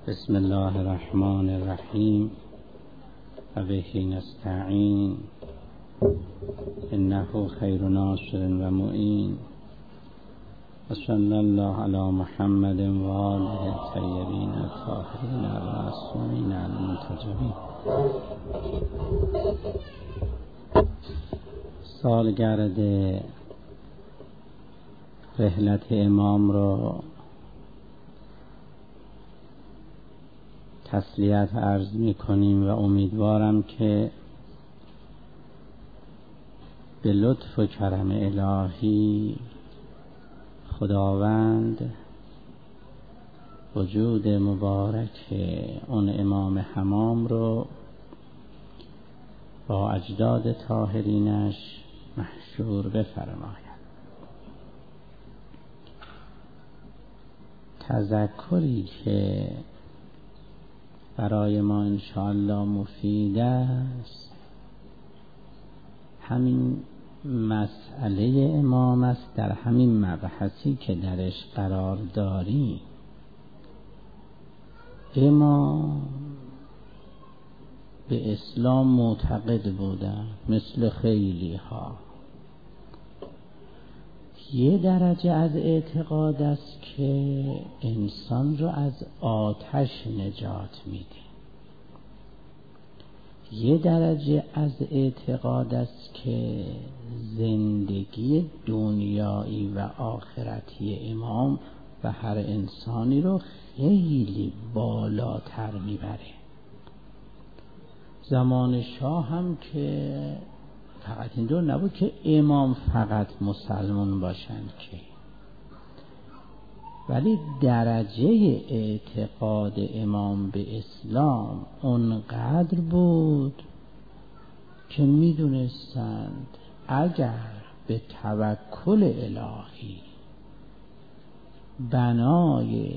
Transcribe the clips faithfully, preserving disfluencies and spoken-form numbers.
بسم الله الرحمن الرحیم و به نستعین انه خیر ناصر و معین و صلی الله علی محمد و آله الطیبین الطاهرین و معصومین المنتجبین. سالگرد رحلت امام را تسلیت عرض می کنیم و امیدوارم که به لطف و کرم الهی خداوند وجود مبارک اون امام حمام رو با اجداد طاهرینش محشور بفرماید. تذکری که برای ما انشاءالله مفید است همین مسئله امام است، در همین مبحثی که درش قرار داریم. امام به اسلام معتقد بودن مثل خیلی ها. یه درجه از اعتقاد است که انسان رو از آتش نجات میده، یه درجه از اعتقاد است که زندگی دنیایی و آخرتی امام و هر انسانی رو خیلی بالاتر میبره. زمان شاه هم که فقط این دور نبود که امام فقط مسلمان باشن که، ولی درجه اعتقاد امام به اسلام اونقدر بود که میدونستند اگر به توکل الهی بنای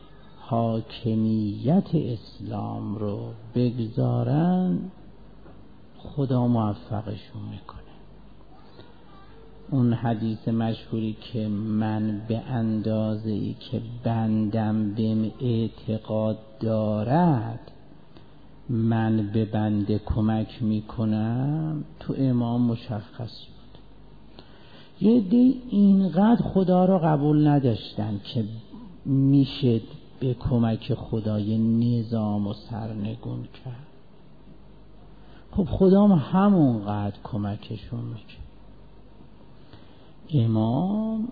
حاکمیت اسلام رو بگذارن خدا موفقشون میکنه. اون حدیث مشهوری که من به اندازه ای که بندم بهم اعتقاد دارد من به بنده کمک میکنم، تو امام مشخص بود. یه دی اینقدر خدا رو قبول نداشتن که میشه به کمک خدای نظام و سرنگون کرد. خب خدا هم همونقدر کمکشون میکنه. امام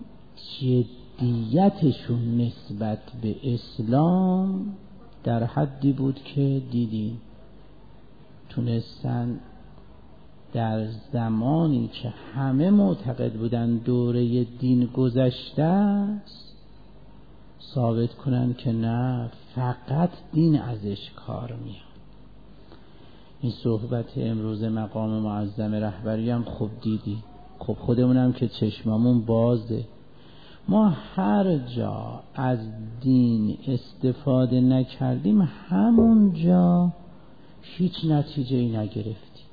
جدیتشون نسبت به اسلام در حدی بود که دیدین تونستن در زمانی که همه معتقد بودن دوره دین گذشته است ثابت کنن که نه، فقط دین ازش کار میاد. این صحبت امروز مقام معظم رهبری هم خوب دیدی. خب خودمونم که چشممون بازه، ما هر جا از دین استفاده نکردیم همون جا هیچ نتیجه ای نگرفتیم.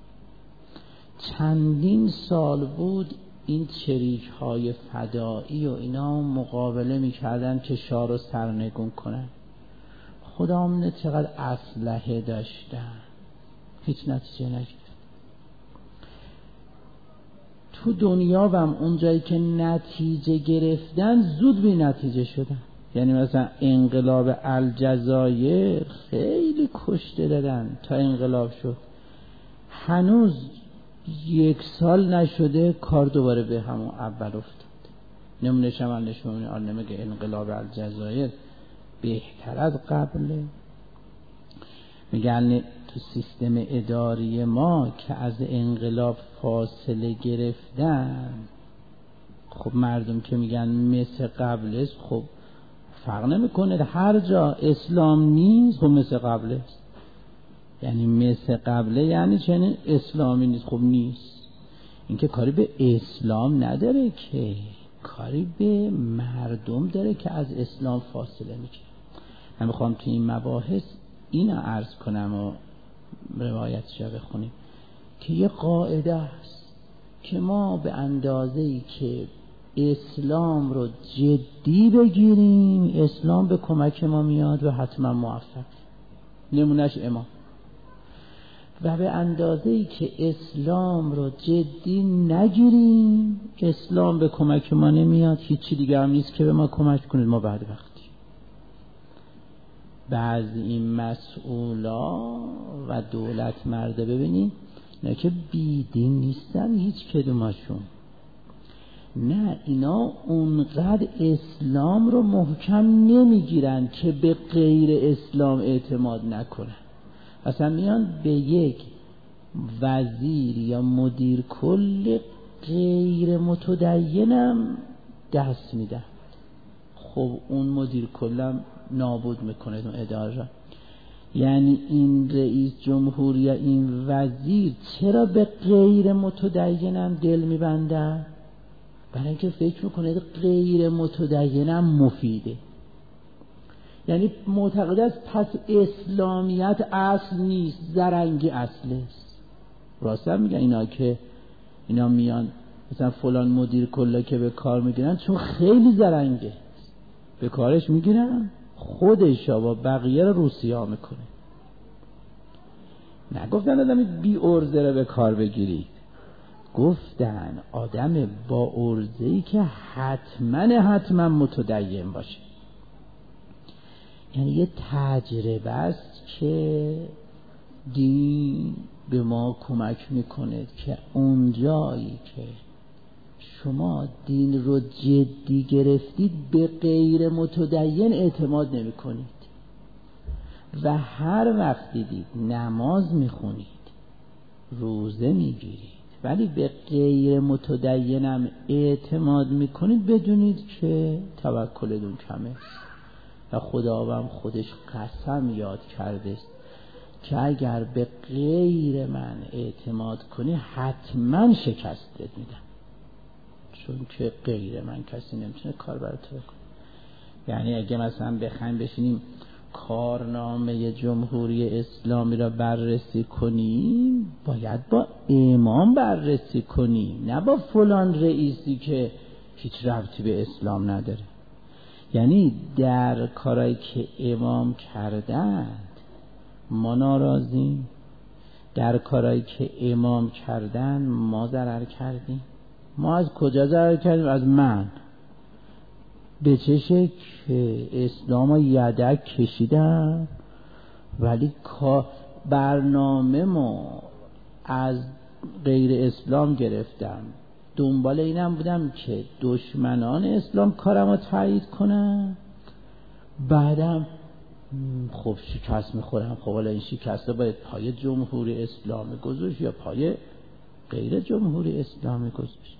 چندین سال بود این چریک های فدایی و اینا مقابله میکردن که شاه رو سرنگون کنن. خدا منه چقدر اسلحه داشتن، هیچ نتیجه نگرفت. تو دنیا هم اون جایی که نتیجه گرفتن زود بی نتیجه شدن. یعنی مثلا انقلاب الجزایر خیلی کشته دادن تا انقلاب شد، هنوز یک سال نشده کار دوباره به همون اول افتاد. نمونه شمال نشون آن که انقلاب الجزایر بهتر از قبله. میگن تو سیستم اداری ما که از انقلاب فاصله گرفتن، خب مردم که میگن مثل قبل است، خب فرق نمیکنه. هر جا اسلام نیست خب مثل قبل است. یعنی مثل قبله یعنی چنین اسلامی نیست، خب نیست. این که کاری به اسلام نداره، که کاری به مردم داره که از اسلام فاصله میگیره. من میخوام تو این مباحث اینو عرض کنم و روایتش رو بخونیم که یه قاعده است که ما به اندازه‌ای که اسلام رو جدی بگیریم اسلام به کمک ما میاد و حتما موفق. نمونهش امام. و به اندازه‌ای که اسلام رو جدی نگیریم اسلام به کمک ما نمیاد. هیچی دیگه هم نیست که به ما کمک کنه، ما بعد وقتی بعضی این مسئولا و دولت مرده ببینید نه که بیدین نیستن هیچ کدومشون، نه اینا اونقدر اسلام رو محکم نمیگیرن که به غیر اسلام اعتماد نکنن. اصلا میان به یک وزیر یا مدیر کل غیر متدینم دست میدن. خب اون مدیر کلم نابود میکنه اون اداره. یعنی این رئیس جمهور یا این وزیر چرا به غیر متدینم دل میبنده؟ برای اینکه فکر میکنه غیر متدینم مفیده. یعنی معتقد است پس اسلامیت اصل نیست، زرنگی اصل است. راست میگن اینا که اینا میان مثلا فلان مدیر کلا که به کار میگیرن چون خیلی زرنگه به کارش میگیرن، خودش با بقیه رو روسیا میکنه. نگفتن آدمی بی ارزه رو به کار بگیرید، گفتن آدم با ارزه‌ای که حتما حتما متدین باشه. یعنی یه تجربه است که دین به ما کمک میکنه که اون جایی که شما دین رو جدی گرفتید به غیر متدین اعتماد نمی کنید و هر وقت دیدید نماز میخونید روزه میگیرید ولی به غیر متدینم اعتماد میکنید بدونید که توکلتون کمه و خداوند خودش قسم یاد کرده که اگر به غیر من اعتماد کنی حتما شکستت میدم، چون که غیر من کسی نمیتونه کار برات بکنه. یعنی اگه مثلا بخوایم بشینیم کارنامه جمهوری اسلامی را بررسی کنیم باید با امام بررسی کنیم، نه با فلان رئیسی که هیچ ربطی به اسلام نداره. یعنی در کارایی که امام کردند ما ناراضیم، در کارایی که امام کردن ما ضرر کردیم. ما از کجا ضرر کردیم؟ از من. به چه شکل که اسلام رو یدک کشیدم ولی برنامه ما از غیر اسلام گرفتم، دنبال اینم بودم که دشمنان اسلام کارم رو تایید کنن، بعدم خب شکست میخورم. خب حالا این شکست رو باید پای جمهوری اسلامی گذاشت یا پای غیر جمهوری اسلامی گذاشت.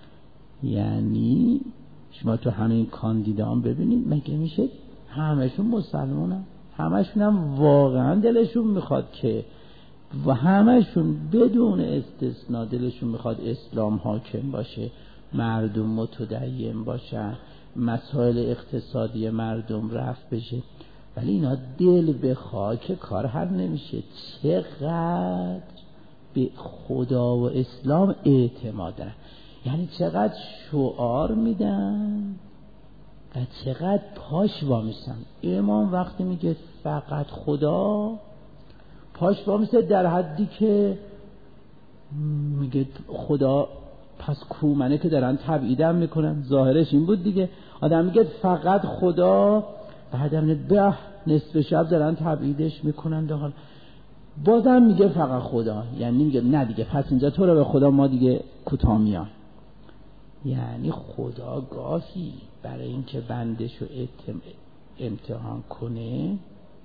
یعنی شما تو همین کاندیدان ببینید مگه میشه همشون مسلمانن؟ همشون هم واقعا دلشون میخواد که و همشون بدون استثناء دلشون میخواد اسلام حاکم باشه، مردم متدین باشن، مسائل اقتصادی مردم رفع بشه، ولی اینا دل بخواه که کار حل نمیشه. چقدر به خدا و اسلام اعتماد دارن، یعنی چقدر شعار میدن و چقدر پاش وامیستن. امام وقتی میگه فقط خدا پاش وامیسته در حدی که میگه خدا پس کو منه که دارن تبعیدم میکنن. ظاهرش این بود دیگه، آدم میگه فقط خدا بعدم میگه به نصف شب دارن تبعیدش میکنن، در حال بازم میگه فقط خدا. یعنی میگه نه دیگه پس اینجا تو رو به خدا ما دیگه کوتاه میان. یعنی خدا گاهی برای اینکه بندشو امتحان کنه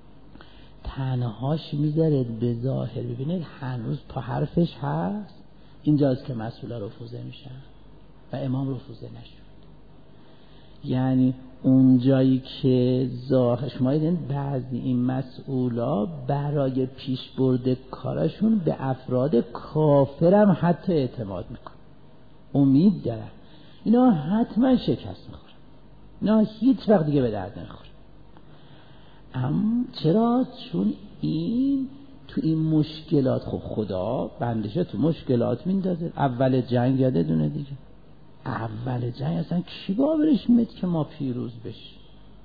تنهاش میذاره به ظاهر. ببینید هنوز پا حرفش هست، اینجاست که مسئولا رفوزه میشن و امام رفوزه نشد. یعنی اون جایی که ظاهر شما دیدین بعضی این مسئولا برای پیش برد کارشون به افراد کافرم حتی اعتماد میکن، امید دارن اینا حتما شکست میخورن، اینا هیچ وقت دیگه به درد نمیخورن. اما چرا؟ چون این تو این مشکلات، خب خدا بندشه تو مشکلات میندازه. اول جنگ یاده دونه دیگه، اول جنگ اصلا کی باورش میاد که ما پیروز بشیم؟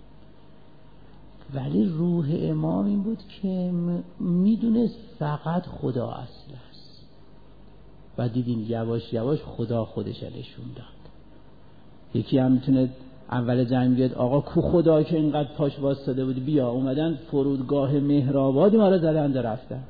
ولی روح امام این بود که میدونست فقط خدا اصل است و دیدین یواش یواش خدا خودش نشون داد. یکی هم میتونه اول جنگ بیاد آقا کو خدا که اینقدر پاش واسطاده بود، بیا اومدن فرودگاه مهرآبادی ما رو زدن و رفتن.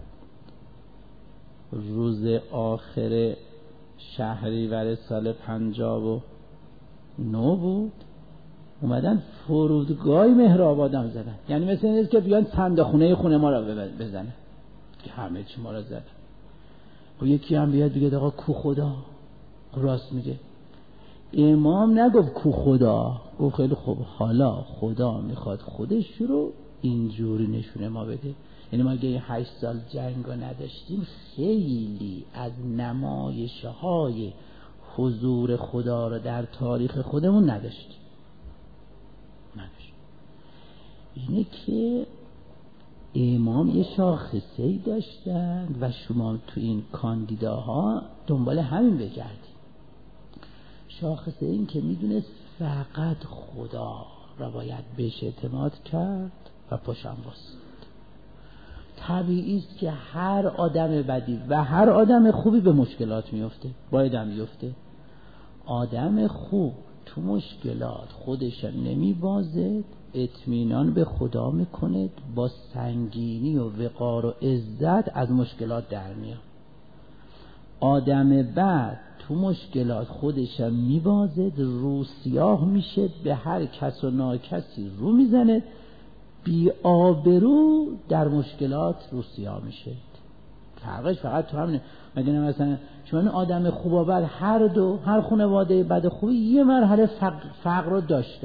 روز آخر شهریور سال پنجاه و نه بود، اومدن فرودگاه مهرآباد هم زدن. یعنی مثل اینه که بیان صندوق خونه خونه ما رو بزنن که همه چی ما رو زدن. و یکی هم بیاد بگه آقا کو خدا؟ راست میگه. امام نگفت کو خدا، گفت خیلی خوب، حالا خدا میخواد خودش رو اینجوری نشونه ما بده. یعنی ما اگه هشت سال جنگ رو نداشتیم خیلی از نمایش های حضور خدا رو در تاریخ خودمون نداشتیم. نداشتیم. اینه که امام یه شاخصه‌ای داشتن و شما تو این کاندیداها دنبال همین بگردید. شاخصه این که میدونست فقط خدا را باید بهش اعتماد کرد و پشم باست. طبیعی است که هر آدم بدی و هر آدم خوبی به مشکلات میفته، باید هم بیفته. آدم خوب تو مشکلات خودش نمیبازد، اطمینان به خدا میکند، با سنگینی و وقار و عزت از مشکلات در میاد. آدم بد تو مشکلات خودش میبازد، رو سیاه میشه، به هر کس و ناکسی رو میزنه، بی آبرو در مشکلات رو سیاه میشه. فرقش فقط تو همینه. مگه نه مثلا شما این آدم خوب و بد هر دو، هر خانواده بد خوبی یه مرحله فقر, فقر رو داشتن.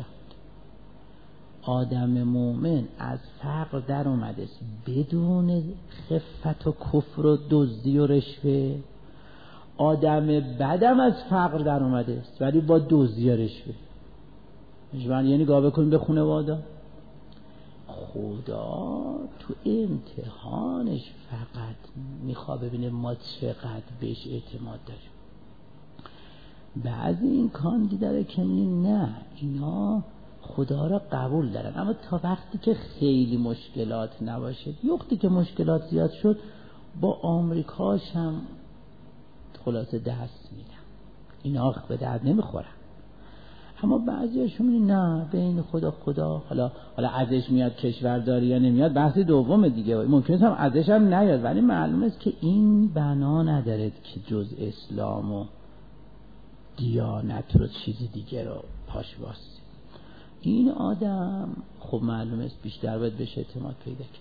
آدم مومن از فقر در اومده است بدون خفت و کفر و دزدی و رشوه. آدم بدم از فقر در اومده است ولی با دزدی و رشوه. یعنی گاه بکنیم به خانواده. خدا تو امتحانش فقط میخواد ببینه ما چقدر بهش اعتماد داریم. بعضی این کاندیداره که نه اینا خدا را قبول دارن، اما تا وقتی که خیلی مشکلات نباشه. وقتی که مشکلات زیاد شد با آمریکاش هم خلاصه دست میدن، اینا به درد نمیخورن. اما بعضیاشون نه، بین خدا خدا حالا حالا ازش میاد کشورداری یا نمیاد بحث دوم دیگه، ممکنه هم ازش هم نیاد، ولی معلومه است که این بنا نداره که جز اسلام و دیانت رو چیزی دیگه رو پاش واسه. این آدم خب معلومه است بیشتر باید بهش اعتماد پیدا کنه.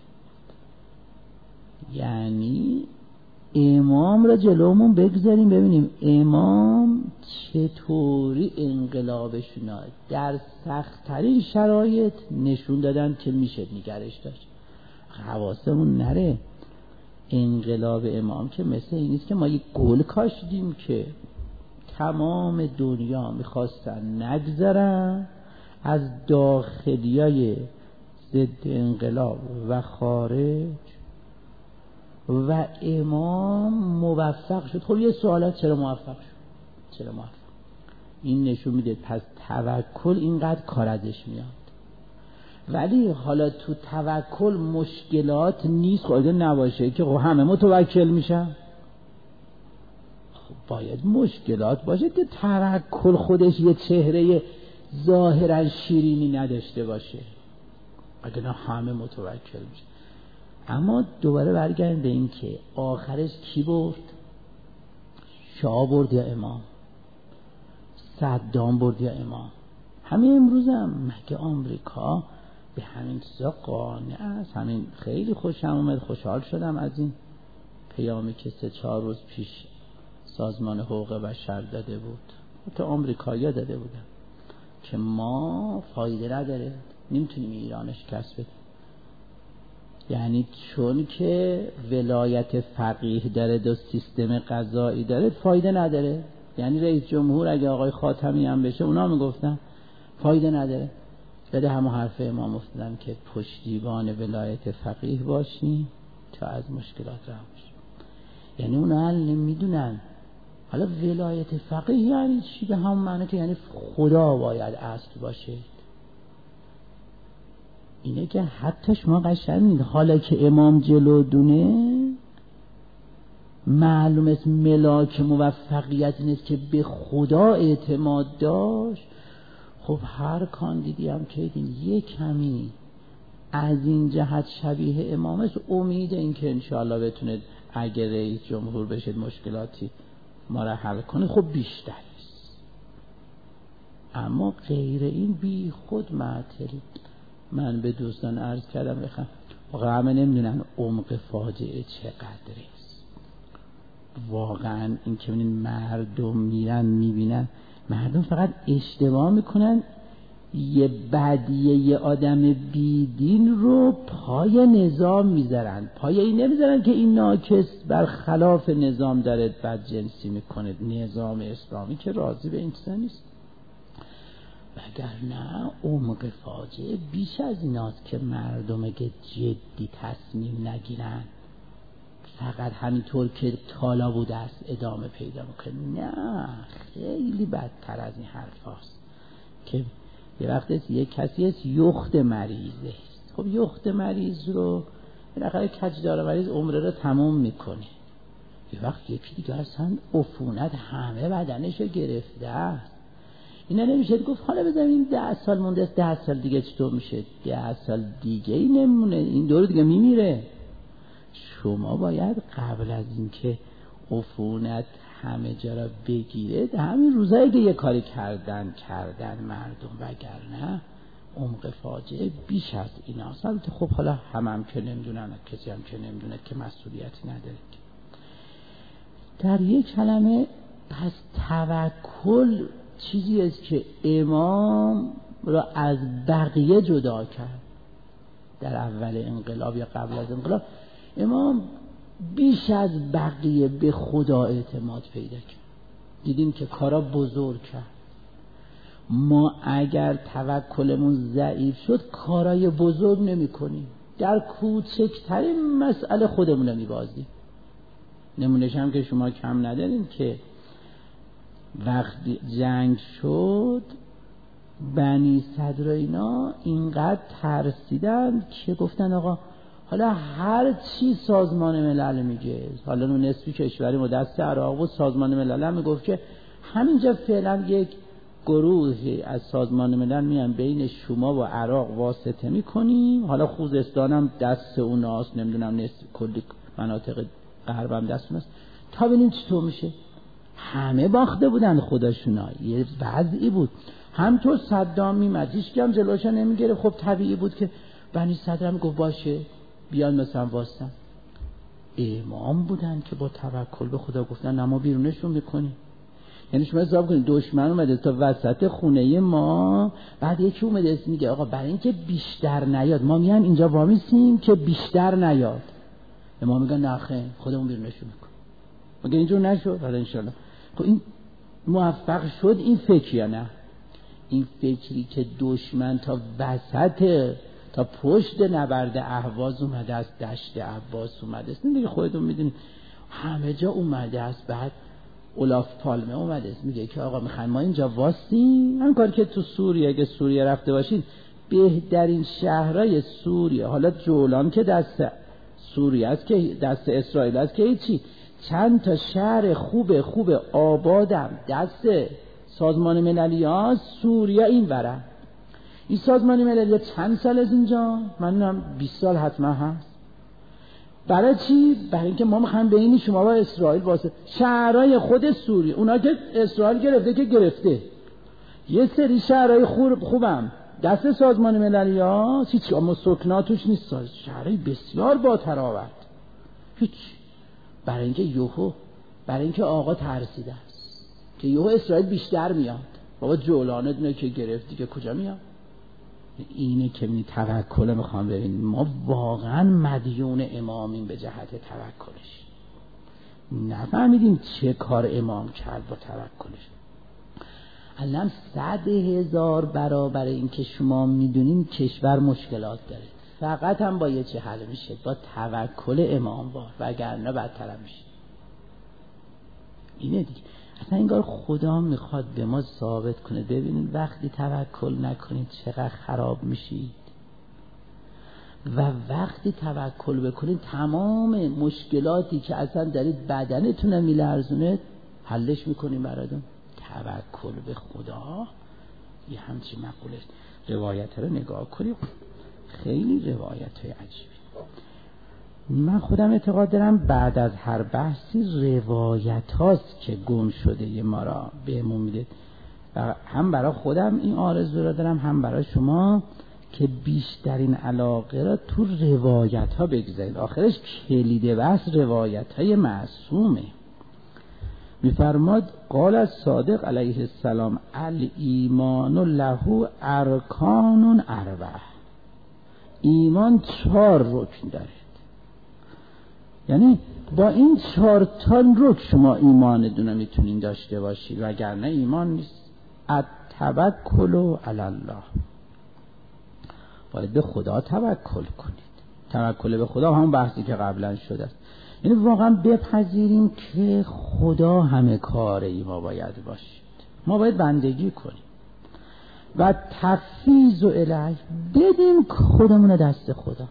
یعنی امام را جلومون بگذاریم ببینیم امام چطوری انقلابشون در سخت‌ترین شرایط نشون دادن که میشه نگرش داشت. حواسمون نره انقلاب امام که مثل این نیست که ما یک گل کاشتیم که تمام دنیا میخواستن نگذرن از داخلیای ضد انقلاب و خارج و امام موفق شد. خب یه سوالات چرا موفق شد؟ چرا موفق؟ این نشون میده پس توکل اینقدر کار ازش میاد. ولی حالا تو توکل مشکلات نیست، خود نباشه که خب همه متوکل میشن. خب باید مشکلات باشه که توکل خودش یه چهره ظاهرا شیرینی نداشته باشه، اگه نه همه متوکل میشن. اما دوباره برگردیم به این که آخرش کی برد؟ شاه برد یا امام؟ صدام برد یا امام؟ همین امروز هم مگه آمریکا به همین چیزا قانع است؟ همین خیلی خوشم اومد، خوشحال شدم از این پیامی که سه چهار روز پیش سازمان حقوق بشر داده بود، تو آمریکایی‌ها داده بودن که ما فایده نداره، نمیتونیم ایرانش کسب بدیم. یعنی چون که ولایت فقیه داره و سیستم قضایی داره فایده نداره. یعنی رئیس جمهور اگه آقای خاتمی هم بشه اونا میگفتن فایده نداره. بده همون حرف امام افتادن که پشتیبان ولایت فقیه باشین تا از مشکلات رها بشین. یعنی اونا حل نمیدونن حالا ولایت فقیه یعنی چی؟ به همون معنی که یعنی خدا باید اصل باشه. اینه که حتی شما قشنگ حالا که امام جلودونه معلوم است ملاک موفقیت نیست که به خدا اعتماد داشت. خب هر کاندیدی هم که دین یک کمی از این جهت شبیه امام است، امید این که انشاءالله بتونه اگر رئیس جمهور بشه مشکلاتی ما را حل کنه خب بیشتر است. اما غیر این بی خود معطلی. من به دوستان عرض کردم بخوام واقعا همه نمیدونن عمق فاجعه چقدر است. واقعا این که ببینید مردم میرن میبینن مردم فقط اشتباه میکنن یه بدیه یه آدم بیدین رو پای نظام میذارن، پای این نمیذارن که این ناکس برخلاف نظام داره بدجنسی میکنه. نظام اسلامی که راضی به این چیزا نیست. وگرنه عمق فاجعه بیش از ایناست که مردم که جدی تصمیم نگیرن فقط همینطور که تالا بوده است ادامه پیدا میکنه. نه، خیلی بدتر از این حرف هاست که یه وقت است یک کسی است یخت مریضه است. خب یخت مریض رو بالاخره کجدار مریض عمره رو تموم میکنه. یه وقت یکی دیگه اصلا عفونت همه بدنش رو گرفته است. اینا نمیشه گفت حالا بذاریم ده سال مونده است، ده سال دیگه چطور میشه؟ ده سال دیگه ای نمونه، این دور دیگه میمیره. شما باید قبل از اینکه عفونت همه جا را بگیره همین روزایی که یه کاری کردن کردن مردم، وگرنه عمق فاجعه بیش از این است. البته خب حالا هم هم که نمیدونن، کسی هم که نمیدونه که مسئولیتی نداره. در یک کلمه پس توکل چیزی است که امام را از بقیه جدا کرد. در اول انقلاب یا قبل از انقلاب امام بیش از بقیه به خدا اعتماد پیدا کرد. دیدیم که کارا بزرگ کرد. ما اگر توکلمون ضعیف شد کارای بزرگ نمی کنیم، در کوچکترین مسئله خودمون رو میبازیم. نمونهش هم که شما کم ندارین که وقتی جنگ شد بنی صدر اینا اینقدر ترسیدن که گفتن آقا حالا هر چی سازمان ملل میگه، حالا اون نصفی کشوری ما دست عراق و سازمان ملل هم میگفت که همینجا فعلا یک گروهی از سازمان ملل میان بین شما و عراق واسطه میکنیم، حالا خوزستان هم دست اوناست، نمیدونم نصف کلی مناطق غرب هم دست اوناست، تا ببینیم چطور میشه. همه باخته بودن خودشونا، یه وضعی بود. همطور صدام میمد هیچ کی هم جلوشو نمیگیره. خب طبیعی بود که بنی صدر هم گفت باشه بیان مثلا واسطن. امام بودن که با توکل به خدا گفتن نه ما بیرونشون میکنیم. یعنی شما حساب کنید دشمن اومده تا وسط خونه ما، بعد یکی اومده است میگه آقا برای اینکه بیشتر نیاد ما میام اینجا وامیسیم که بیشتر نیاد. امام میگه نه خیر خودمون بیرونشون میکنیم. مگه اینجور نشد؟ حالا انشالله. خب این موفق شد این فکر یا نه؟ این فکری که دشمن تا وسط تا پشت نبرد اهواز اومده است، دشت عباس اومده است، دیگه خودتون میدونید همه جا اومده است. بعد اولاف پالمه اومده است میگه که آقا میخوایم ما اینجا واسیم، همین کار که تو سوریه، اگه سوریه رفته باشین بهترین شهرهای سوریه، حالا جولان که دست سوریه است که دست اسرائیل است که هیچی، چند تا شهر خوب خوب آبادم دست سازمان مللی ها سوریه این برن. این سازمان مللی چند سال از اینجا؟ منم بیست سال حتما هست. برای چی؟ برای اینکه ما میخوایم بین شما و اسرائیل واسه شهرهای خود سوریه، اونا که اسرائیل گرفته که گرفته، یه سری شهرهای خوب خوبم دست سازمان مللی ها، هیچ اما سکناتوش نیست، شهرهای بسیار با تراوت، هیچ. برای اینکه یوهو برای اینکه آقا ترسیده است که یوهو اسرائیل بیشتر میاد، بابا جولانه دونه که گرفتی که کجا میاد. اینه که می توکل میخوام ببینیم ما واقعا مدیون امامیم به جهت توکلش. نفهمیدیم چه کار امام کرد با توکلش. الان صد هزار برابر این که شما میدونین کشور مشکلات داره، فقط هم با یه چه حل میشه؟ با توکل امام بار، وگرنه بدتر میشه. اینه دیگه. اصلا انگار خدا میخواد به ما ثابت کنه ببینید وقتی توکل نکنید چقدر خراب میشید و وقتی توکل بکنید تمام مشکلاتی که اصلا دارید بدنتون میلرزونه حلش میکنید براتون. توکل به خدا یه همچین مقوله. روایت رو نگاه کنید، خیلی روایت های عجیبی. من خودم اعتقاد دارم بعد از هر بحثی روایت هاست که گم شده ی ما را بهمون میده و هم برای خودم این آرزو را دارم هم برای شما که بیشترین علاقه را تو روایت ها بگذارید. آخرش کلید بحث روایت های معصومه. میفرماد قال از صادق علیه السلام الایمان له ارکان اربع. ایمان چهار رکن داره، یعنی با این چهار تا رکن شما ایمان دونه میتونین داشته باشید وگرنه ایمان نیست. التوکل علی الله، باید به خدا توکل کنید. توکل به خدا همون بحثی که قبلا شده است، یعنی واقعا بپذیریم که خدا همه کاره ما باید باشید، ما باید بندگی کنیم و تفویض و الیه بدیم خودمون دست خدا.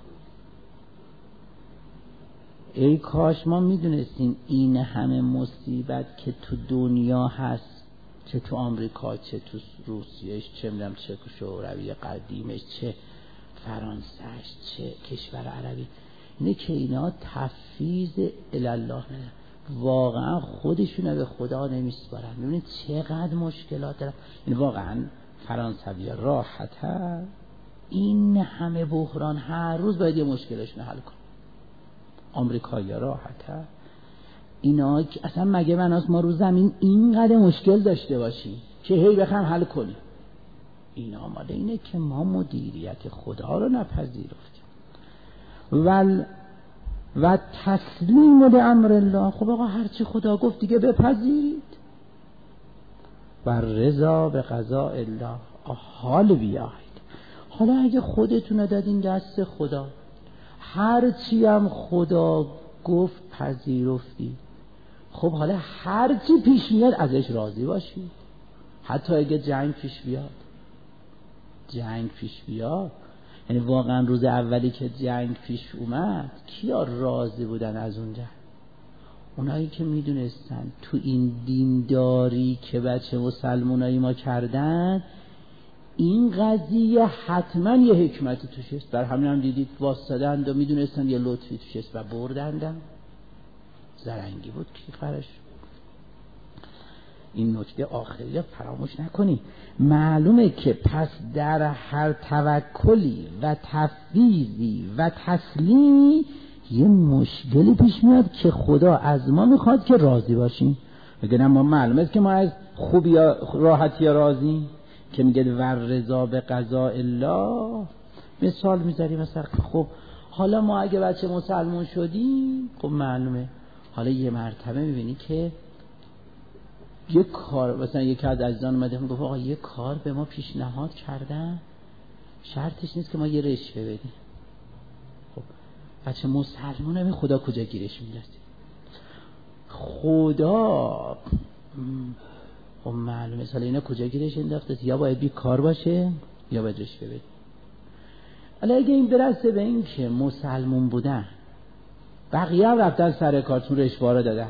ای کاش ما میدونستیم این همه مصیبت که تو دنیا هست، چه تو آمریکا چه تو روسیهش چه میدونم چه شوروی قدیمش چه فرانسهش چه کشور عربی، اینه که اینا تفویض الله نه، واقعا خودشون به خدا نمیسپارن. میبینید چقدر مشکلات دارن. این واقعا فرانسوی راحته این همه بحران هر روز باید یه مشکلشون حل کن. آمریکایی راحته اینا اصلا مگه بناست ما رو زمین اینقدر مشکل داشته باشیم که هی بخوام حل کنیم؟ این آماده اینه که ما مدیریت خدا رو نپذیرفتیم. و و تسلیم به امر الله. خب آقا هرچی خدا گفت دیگه بپذیرید. و رضا به قضاء الله. حال بیاید. حالا اگه خودتون دادین دست خدا، هرچی هم خدا گفت پذیرفتی، خب حالا هرچی پیش میاد ازش راضی باشید. حتی اگه جنگ پیش بیاد، جنگ پیش بیاد، یعنی واقعا روز اولی که جنگ پیش اومد کیا راضی بودن از اونجا؟ اونایی که میدونستن تو این دینداری که بچه مسلمانای ما کردن این قضیه حتما یه حکمتی توش است. در همین هم دیدید واسطدند و میدونستن یه لطفی توش است و بردندم. زرنگی بود کی خرش. این نکته آخری فراموش نکنی. معلومه که پس در هر توکلی و تفویضی و تسلیمی یه مشکلی پیش میاد که خدا از ما میخواد که راضی باشیم. بگم ما معلومه که ما از خوبی یا راحتی راضی که میگه ور رضا به قضاء الله. مثال میذاریم مثلا خب حالا ما اگه بچه مسلمان شدیم، خب معلومه حالا یه مرتبه میبینی که یه کار مثلا یکی از عزیزان اومده میگه آقا یه کار به ما پیشنهاد کردن، شرطش نیست که ما یه رشوه بدیم. خب بچه مسلمانه می خدا کجا گیرش میندازه؟ خدا خب معلومه مثلا اینا کجا گیرش انداخته؟ یا باید بی کار باشه یا باید رشوه بده. حالا اگه این برسه به این که مسلمون بودن بقیه هم رفتن سر کار تو رشوه رو دادن،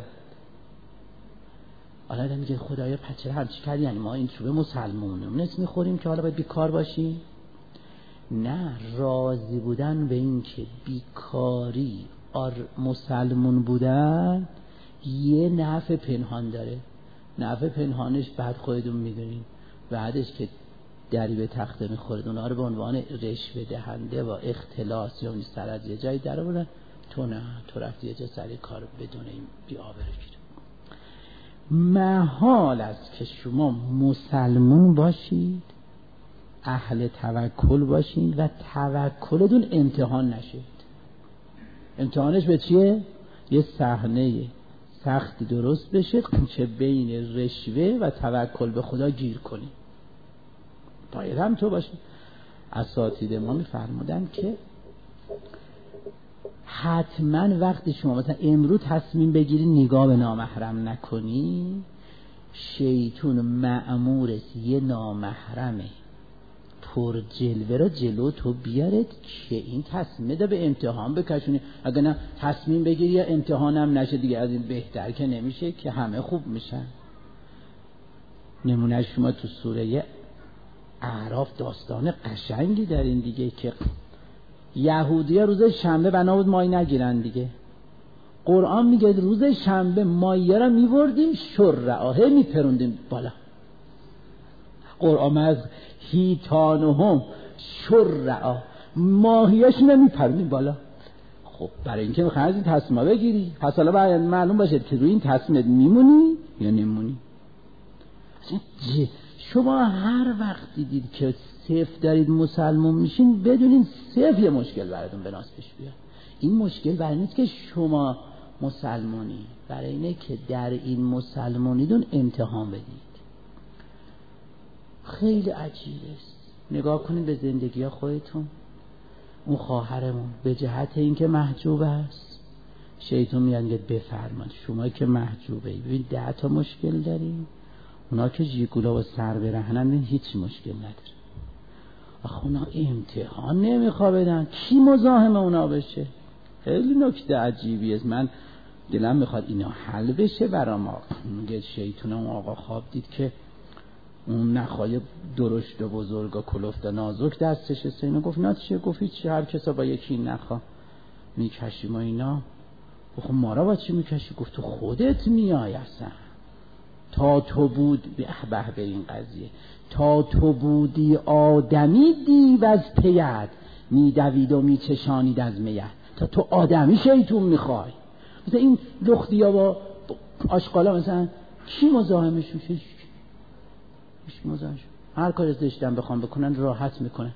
حالا آدم میگه خدایا پچه همچی کردی، یعنی ما این چوبه مسلمونم نست میخوریم که حالا باید بیکار باشی؟ نه، راضی بودن به این که بیکاری آر مسلمون بودن یه نفع پنهان داره. نفع پنهانش بعد خودتون میدونین، بعدش که دری به تخته میخورد اونها رو به عنوان رشوه دهنده و اختلاس یا سرد یه جایی در بودن، تو نه، تو رفتی یه جا سری کار بدون این بی‌آبرو گیره. محال است که شما مسلمون باشید، اهل توکل باشید و توکلتون امتحان نشید. امتحانش به چیه؟ یه صحنه سختی درست بشه که بین رشوه و توکل به خدا گیر کنید. باید هم تو باشید. اساتید ما می‌فرمودن که حتما وقتی شما مثلا امروز تصمیم بگیری نگاه به نامحرم نکنی، شیطون مأمورست یه نامحرمه پر جلوه را جلو تو بیارد که این تصمیم ده به امتحان بکشونی. اگر نه تصمیم بگیری یا امتحانم نشه دیگه از این بهتر که نمیشه که همه خوب میشن. نمونه شما تو سوره اعراف داستان قشنگی دارین دیگه که یهودی ها روز شنبه بنا بود مای نگیرن دیگه. قرآن میگه روز شنبه مایه را میبردیم شرعاهه میپروندیم بالا. قرآن از هیتانهم شرعا ماهیاشون رو میپروندیم بالا. خب برای اینکه میخوای از این تصمیم بگیری، پس حالا باید معلوم باشه که روی این تصمیمت میمونی یا نمونی. شما هر وقت دیدید که صفر دارید مسلمون میشین بدونین صفر یه مشکل براتون به ناس پیش بیاد. این مشکل برای نیست که شما مسلمانی، برای اینه که در این مسلمانیدون امتحان بدید. خیلی عجیبه است. نگاه کنید به زندگی ها خودتون. اون خواهرمون به جهت اینکه محجوب است شیطان میاد بفرماد شما که محجوبه ببین ده تا مشکل داریم، اونا که جیگولا و سر برهنن هیچ مشکل نداره. آخه اونا امتحان نمیخوا بدن، کی مزاحم اونا بشه؟ خیلی نکته عجیبی است. من دلم میخواد اینا حل بشه برا ما. میگه شیطان اون آقا خواب دید که اون نخای درشت و بزرگ و کلفت و نازک دستش است. اینو گفت نه چیه؟ گفت چی؟ هر کسا با یکی نخوا میکشیم و اینا. خب ما را با چی میکشی؟ گفت تو خودت میای اصلا. تا تو بود به به به این قضیه تا تو بودی آدمی دیو از پیت میدوید و میچشانید از میت. تا تو آدمی شیطون میخوای. مثلا این لختی ها با آشقالا مثلا کی مزاحمش میشه؟ هیچ مزاحمش. هر کار زشتن بخوام بکنن راحت میکنن.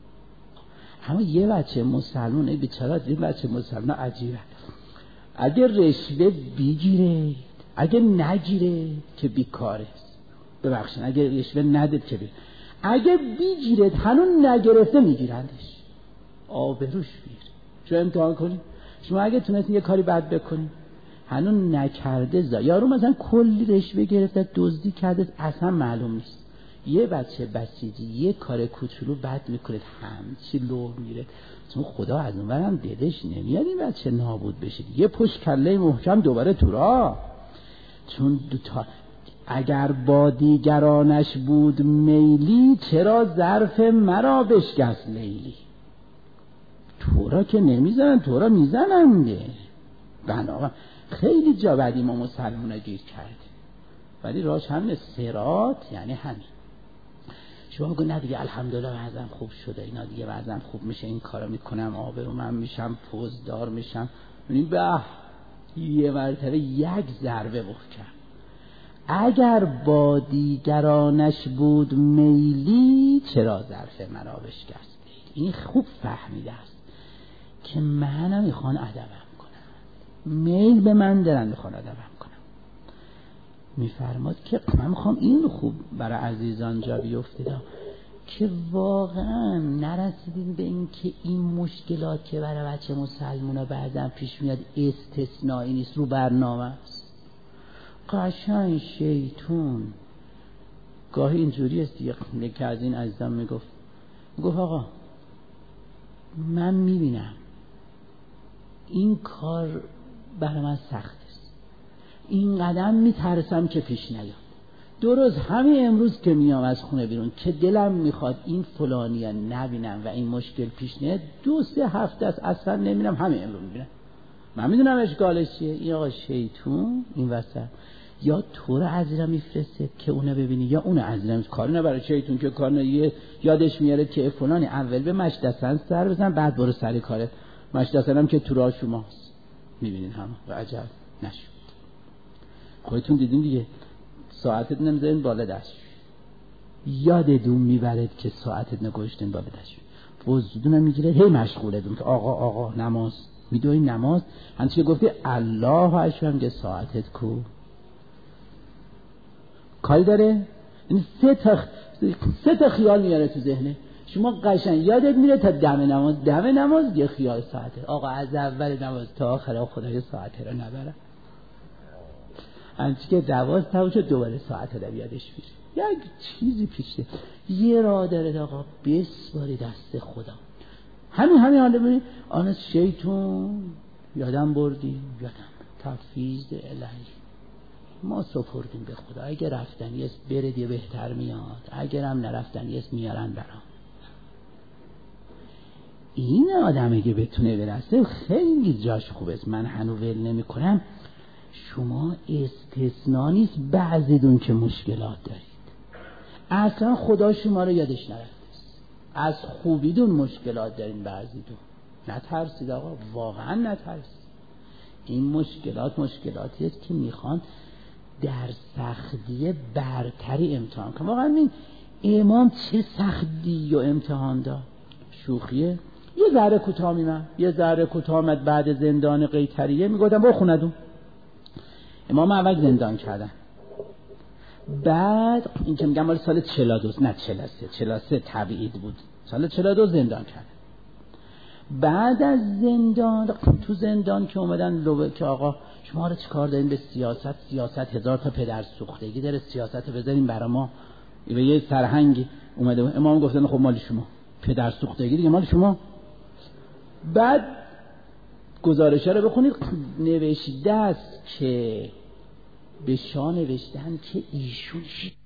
اما یه بچه مسلمان ای بیچاره، این بچه مسلمان عجیبه. اگه رشوه بگیره اگه نگیره که بیکاره است. ببخشید اگه رشوه ندید که بیکاره. اگه بگیره هنوز نگرفته میگیرندش. آبروش بیر. چون امتحان کنی شما اگه تونستین یه کاری بد بکنین هنوز نکرده زا یارو مثلا کلی رشوه گرفته دزدی کرده اصلا معلوم نیست. یه بچه بسیجی یه کار کوچولو بد میکنه همچی لو میره. چون خدا از اونورم دلش نمیاد این بچه نابود بشه. یه پشت کله محکم دوباره تو راه. چون دوتا اگر با دیگرانش بود میلی چرا ظرف مرا بشکست لیلی. تو را که نمیزنن تو را میزننده. بنابراین خیلی جا بعدی ما مسلمان گیر کردیم ولی راش همین صراط یعنی همین. شما بگو نه دیگه الحمدلله وضعم خوب شده اینا دیگه وضعم خوب میشه این کارا میکنم آبرومم میشم پوزدار میشم. ببین به یه مرتبه یک ضربه محکم. اگر با دیگرانش بود میلی چرا ظرف مرا بشکست. این خوب فهمیده است که من میخوان ادبم کنم، میل به من دارن میخوان ادبم کنم. میفرماد که من میخوام این خوب برای عزیزان جا بیفته که واقعا نرسیدیم به این که این مشکلات که برای بچه مسلمونا بعداً پیش میاد استثنایی نیست، رو برنامه است. قشنگ شیطون گاهی اینجوری است دیگه. یکی از این عزیزان میگفت میگفت آقا من میبینم این کار برای من سخت است، این قدم میترسم که پیش نیاد. دو روز همین امروز که میام از خونه بیرون که دلم میخواد این فلانیه نبینم و این مشکل پیش نیاد، دو سه هفته است اصلا نمیبینم، همین امروز میبینم. من میدونم اشکالش چیه. این آقا شیطون این وسط یا تو رو عزیزم میفرسته که اونو ببینی یا اونو عزیزم. کاری نه برای شیطون که کار نه، یادش میاره که فلانی اول به مشدسن سر بزن بعد برو سر کارت. مشدسن هم که تو راه شماست میبینین همه و عجب نشد. خودتون دیدین دیگه ساعتت نمیذارین بالا دست یادتون میبرد که ساعتت نگوشتین بالا دست وزدون میگیره هی مشغوله دون که آقا آقا نماز میدوی نماز همچه که گفتی الله اکبر که ساعتت کو کاری داره. این سه تا سه تا خیال میاره تو ذهنه شما. قشنگ یادت میره تا دم نماز دم نماز یه خیال ساعته. آقا از اول نماز تا آخر خدای ساعته رو نبره. همچی که دواز تموم شد دوباره ساعت آدم یادش میره یک چیزی پیشه یه راه داره آقا بسپاری دست خدا. همین همین حالا ببین آن شیطون یادم بردی یادم تفویض الهی ما سپردیم به خدا. اگه رفتنی است بره دیگه بهتر میاد، اگرم نرفتنی است میارن برام. این آدم اگه بتونه برسه خیلی جاش خوبه. من هنو ول نمی کنم. شما استثناء نیست بعضیدون که مشکلات دارید، اصلا خدا شما رو یادش نرفته از خوبیدون مشکلات دارین بعضیدون. نترسید آقا، واقعا نترسید. این مشکلات مشکلاتی است که میخوان در سختی برتری امتحان کنم. واقعا این امام چه سختی و امتحان داد. شوخیه یه ذره کوتاه میمن یه ذره کوتاه آمد بعد زندان قیطریه میگفتم برو خوندون. امام اول زندان کردن، بعد این که میگم مال سال چهل و دو نه چهل و سه چهل و سه تبعید بود، سال چهل و دو زندان کردن. بعد از زندان تو زندان که اومدن لو که آقا شما رو چیکار دارین به سیاست؟ سیاست هزار تا پدر سوختگی داره، سیاست بذارین برا ما. به یه سرهنگ اومده امام گفتن خب مال شما پدر سوختگی دیگه مال شما. بعد گزارشه رو بخونید نوشته است که به شاه نوشتن که ایشون